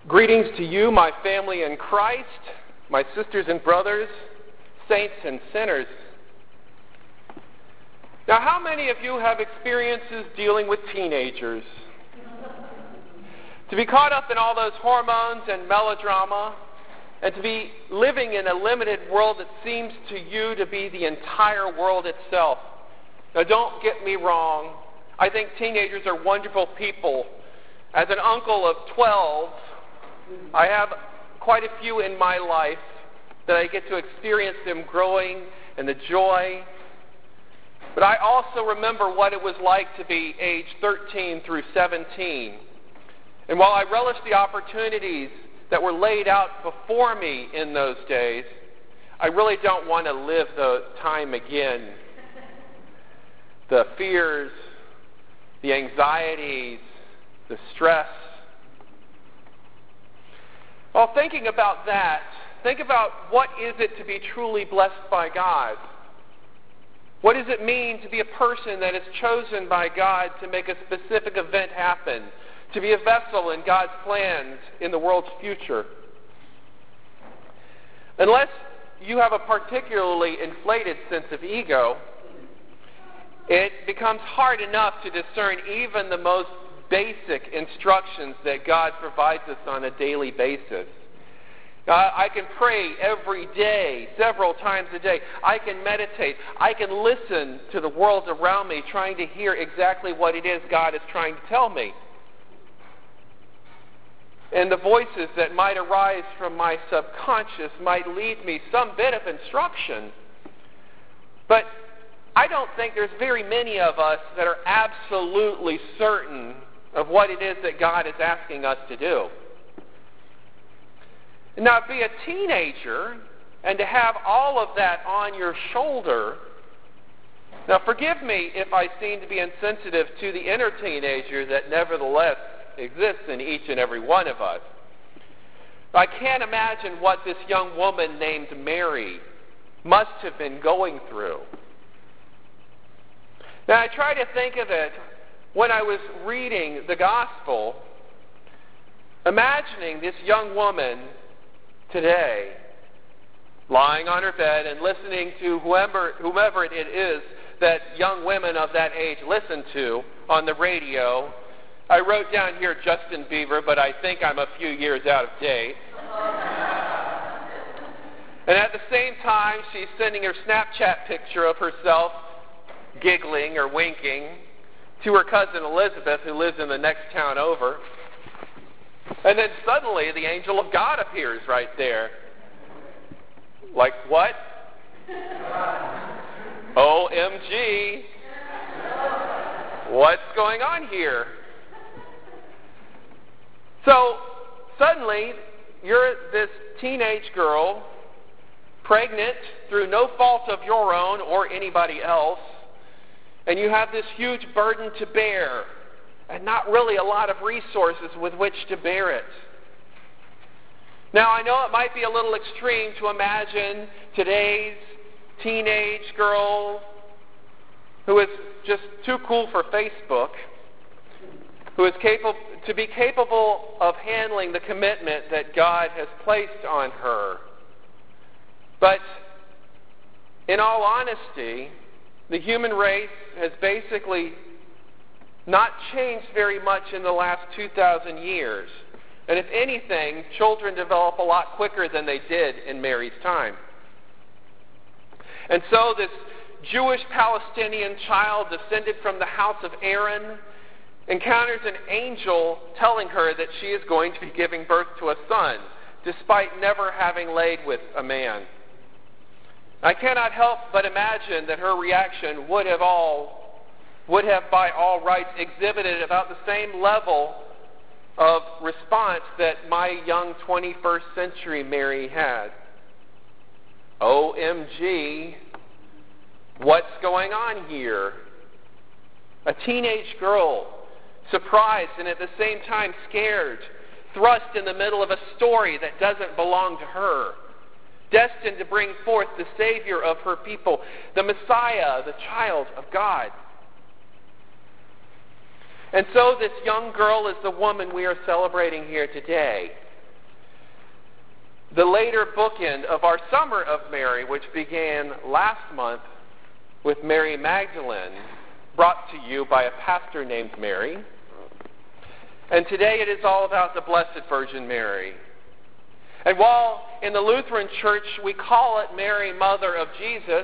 Greetings to you, my family in Christ, my sisters and brothers, saints and sinners. Now, how many of you have experiences dealing with teenagers? To be caught up in all those hormones and melodrama, and to be living in a limited world that seems to you to be the entire world itself. Now, don't get me wrong. I think teenagers are wonderful people. As an uncle of 12, I have quite a few in my life that I get to experience them growing and the joy. But I also remember what it was like to be age 13 through 17. And while I relish the opportunities that were laid out before me in those days, I really don't want to live the time again. The fears, the anxieties, the stress. Well, thinking about that, think about what is it to be truly blessed by God? What does it mean to be a person that is chosen by God to make a specific event happen? To be a vessel in God's plans in the world's future? Unless you have a particularly inflated sense of ego, it becomes hard enough to discern even the most basic instructions that God provides us on a daily basis. I can pray every day, several times a day. I can meditate. I can listen to the world around me, trying to hear exactly what it is God is trying to tell me. And the voices that might arise from my subconscious might lead me some bit of instruction. But I don't think there's very many of us that are absolutely certain of what it is that God is asking us to do. Now, to be a teenager and to have all of that on your shoulder. Now, forgive me if I seem to be insensitive to the inner teenager that nevertheless exists in each and every one of us. I can't imagine what this young woman named Mary must have been going through. Now, I try to think of it when I was reading the gospel, imagining this young woman today lying on her bed and listening to whomever it is that young women of that age listen to on the radio. I wrote down here Justin Bieber, but I think I'm a few years out of date. And at the same time, she's sending her Snapchat picture of herself giggling or winking to her cousin Elizabeth, who lives in the next town over. And then suddenly the angel of God appears right there. Like, what? OMG. What's going on here? So, suddenly, you're this teenage girl, pregnant through no fault of your own or anybody else, and you have this huge burden to bear, and not really a lot of resources with which to bear it. Now, I know it might be a little extreme to imagine today's teenage girl who is just too cool for Facebook, who is capable of handling the commitment that God has placed on her. But in all honesty, the human race has basically not changed very much in the last 2,000 years. And if anything, children develop a lot quicker than they did in Mary's time. And so this Jewish Palestinian child descended from the house of Aaron encounters an angel telling her that she is going to be giving birth to a son, despite never having laid with a man. I cannot help but imagine that her reaction would have by all rights exhibited about the same level of response that my young 21st century Mary had. OMG, what's going on here? A teenage girl, surprised and at the same time scared, thrust in the middle of a story that doesn't belong to her, destined to bring forth the Savior of her people, the Messiah, the child of God. And so this young girl is the woman we are celebrating here today. the later bookend of our Summer of Mary, which began last month with Mary Magdalene, brought to you by a pastor named Mary. And today it is all about the Blessed Virgin Mary. And while in the Lutheran Church we call it Mary, Mother of Jesus,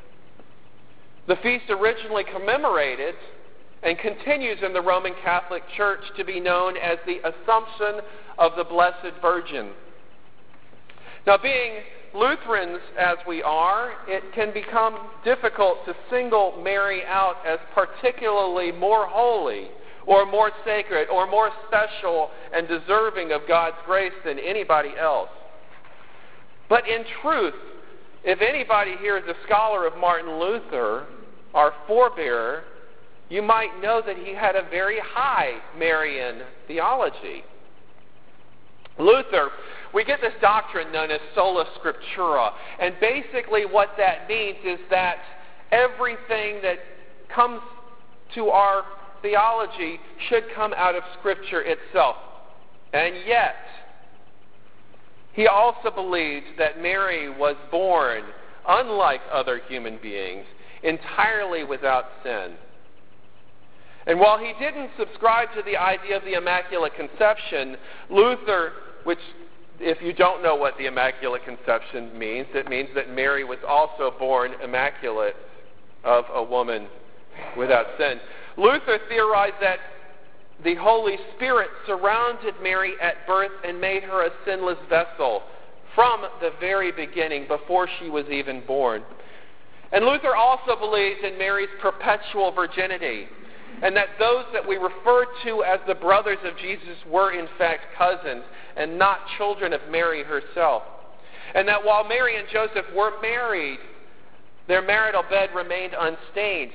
the feast originally commemorated and continues in the Roman Catholic Church to be known as the Assumption of the Blessed Virgin. Now, being Lutherans as we are, it can become difficult to single Mary out as particularly more holy or more sacred or more special and deserving of God's grace than anybody else. But in truth, if anybody here is a scholar of Martin Luther, our forebearer, you might know that he had a very high Marian theology. Luther, we get this doctrine known as sola scriptura, and basically what that means is that everything that comes to our theology should come out of Scripture itself. And yet, he also believed that Mary was born, unlike other human beings, entirely without sin. And while he didn't subscribe to the idea of the Immaculate Conception, Luther, which, if you don't know what the Immaculate Conception means, it means that Mary was also born immaculate of a woman without sin. Luther theorized that the Holy Spirit surrounded Mary at birth and made her a sinless vessel from the very beginning, before she was even born. And Luther also believed in Mary's perpetual virginity, and that those that we refer to as the brothers of Jesus were in fact cousins and not children of Mary herself. And that while Mary and Joseph were married, their marital bed remained unstained.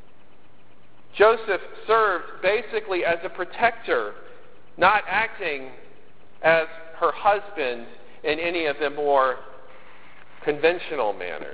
Joseph served basically as a protector, not acting as her husband in any of the more conventional manners.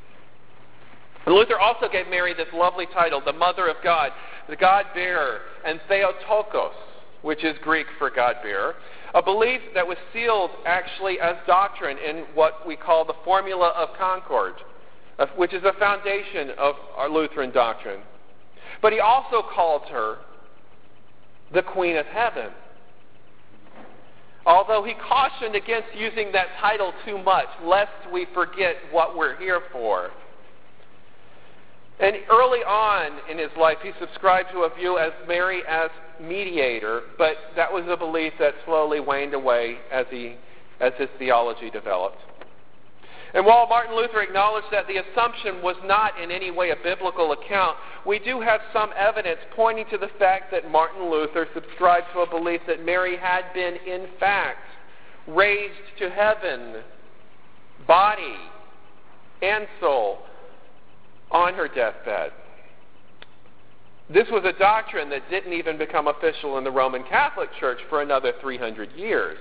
And Luther also gave Mary this lovely title, the Mother of God, the God-bearer, and Theotokos, which is Greek for God-bearer, a belief that was sealed actually as doctrine in what we call the Formula of Concord, which is a foundation of our Lutheran doctrine. But he also called her the Queen of Heaven, although he cautioned against using that title too much, lest we forget what we're here for. And early on in his life, he subscribed to a view as Mary as mediator, but that was a belief that slowly waned away as his theology developed. And while Martin Luther acknowledged that the Assumption was not in any way a biblical account, we do have some evidence pointing to the fact that Martin Luther subscribed to a belief that Mary had been, in fact, raised to heaven, body and soul, on her deathbed. This was a doctrine that didn't even become official in the Roman Catholic Church for another 300 years.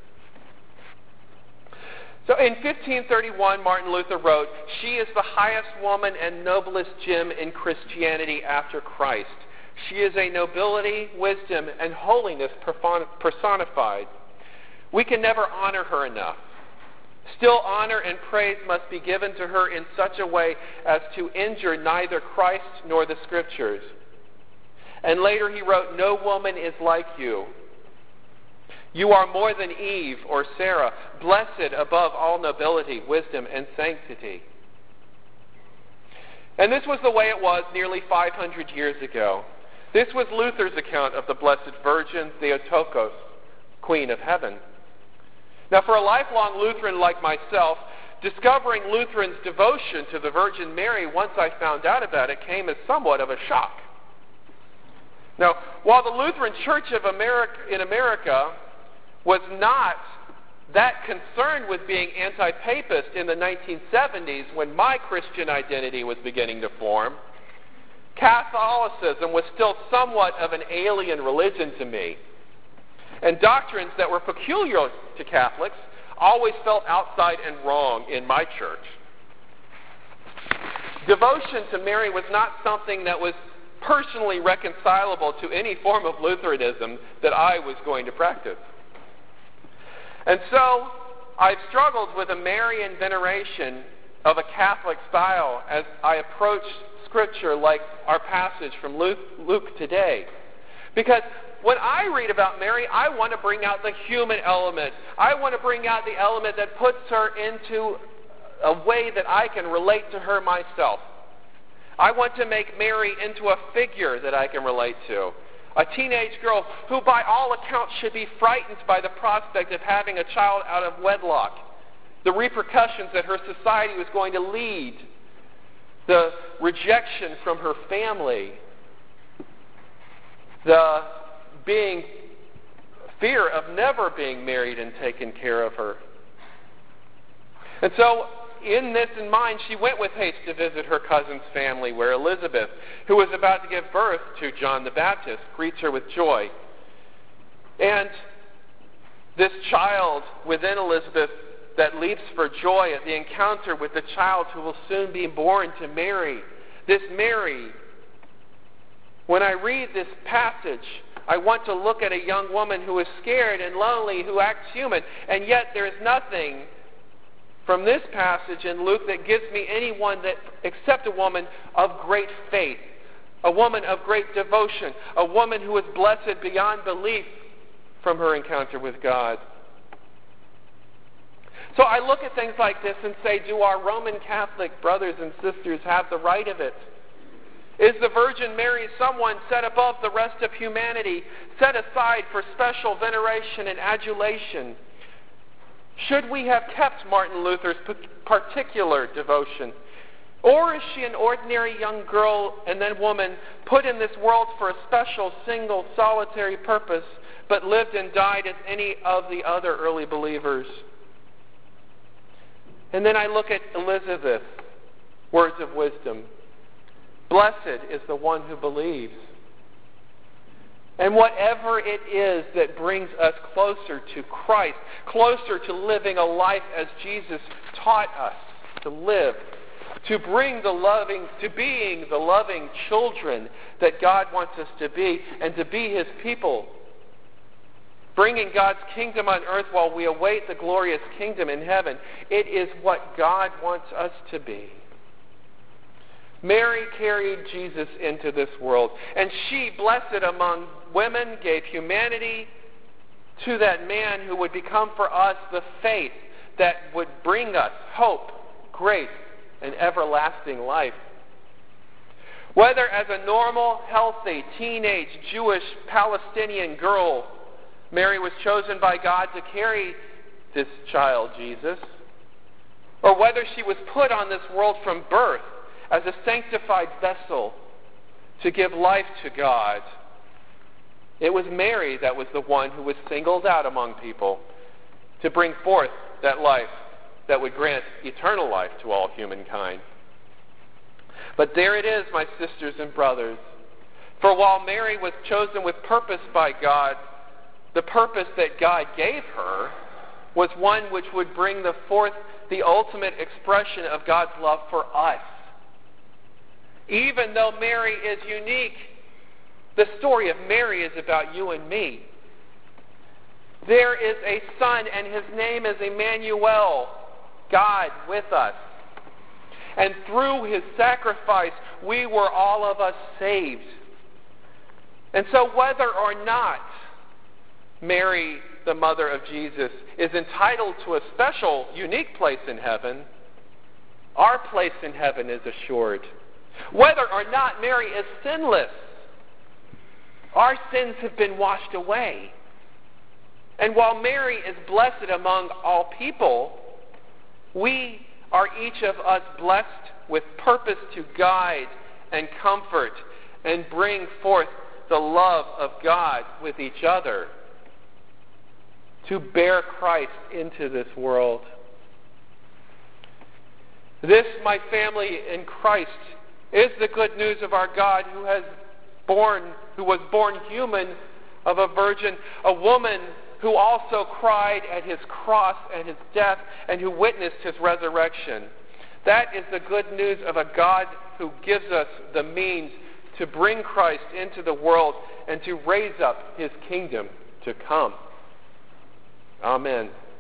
So in 1531, Martin Luther wrote, "She is the highest woman and noblest gem in Christianity after Christ. She is a nobility, wisdom, and holiness personified. We can never honor her enough. Still, honor and praise must be given to her in such a way as to injure neither Christ nor the Scriptures." And later he wrote, "No woman is like you. You are more than Eve or Sarah, blessed above all nobility, wisdom, and sanctity." And this was the way it was nearly 500 years ago. This was Luther's account of the Blessed Virgin, Theotokos, Queen of Heaven. Now, for a lifelong Lutheran like myself, discovering Lutherans' devotion to the Virgin Mary once I found out about it came as somewhat of a shock. Now, while the Lutheran Church of in America was not that concerned with being anti-papist in the 1970s when my Christian identity was beginning to form, Catholicism was still somewhat of an alien religion to me. And doctrines that were peculiar to Catholics always felt outside and wrong in my church. Devotion to Mary was not something that was personally reconcilable to any form of Lutheranism that I was going to practice. And so, I've struggled with a Marian veneration of a Catholic style as I approach Scripture like our passage from Luke today. Because when I read about Mary, I want to bring out the human element. I want to bring out the element that puts her into a way that I can relate to her myself. I want to make Mary into a figure that I can relate to. A teenage girl who by all accounts should be frightened by the prospect of having a child out of wedlock. The repercussions that her society was going to lead. The rejection from her family. The fear of never being married and taken care of her. And so, in this in mind, she went with haste to visit her cousin's family, where Elizabeth, who was about to give birth to John the Baptist, greets her with joy. And this child within Elizabeth that leaps for joy at the encounter with the child who will soon be born to Mary. This Mary, when I read this passage, I want to look at a young woman who is scared and lonely, who acts human, and yet there is nothing from this passage in Luke that gives me anyone that except a woman of great faith, a woman of great devotion, a woman who is blessed beyond belief from her encounter with God. So I look at things like this and say, do our Roman Catholic brothers and sisters have the right of it? Is the Virgin Mary someone set above the rest of humanity, set aside for special veneration and adulation? Should we have kept Martin Luther's particular devotion? Or is she an ordinary young girl and then woman put in this world for a special, single, solitary purpose, but lived and died as any of the other early believers? And then I look at Elizabeth, words of wisdom. Blessed is the one who believes. And whatever it is that brings us closer to Christ, closer to living a life as Jesus taught us to live, to being the loving children that God wants us to be, and to be His people, bringing God's kingdom on earth while we await the glorious kingdom in heaven. It is what God wants us to be. Mary carried Jesus into this world, and she, blessed among women, gave humanity to that man who would become for us the faith that would bring us hope, grace, and everlasting life. Whether as a normal, healthy, teenage, Jewish, Palestinian girl, Mary was chosen by God to carry this child, Jesus, or whether she was put on this world from birth as a sanctified vessel to give life to God, it was Mary that was the one who was singled out among people to bring forth that life that would grant eternal life to all humankind. But there it is, my sisters and brothers. For while Mary was chosen with purpose by God, the purpose that God gave her was one which would bring forth the ultimate expression of God's love for us. Even though Mary is unique, the story of Mary is about you and me. There is a son, and his name is Emmanuel, God with us. And through his sacrifice, we were all of us saved. And so whether or not Mary, the mother of Jesus, is entitled to a special, unique place in heaven, our place in heaven is assured. Whether or not Mary is sinless, our sins have been washed away. And while Mary is blessed among all people, we are each of us blessed with purpose to guide and comfort and bring forth the love of God with each other, to bear Christ into this world. This, my family in Christ, is the good news of our God who was born human of a virgin, a woman who also cried at his cross and his death and who witnessed his resurrection. That is the good news of a God who gives us the means to bring Christ into the world and to raise up his kingdom to come. Amen.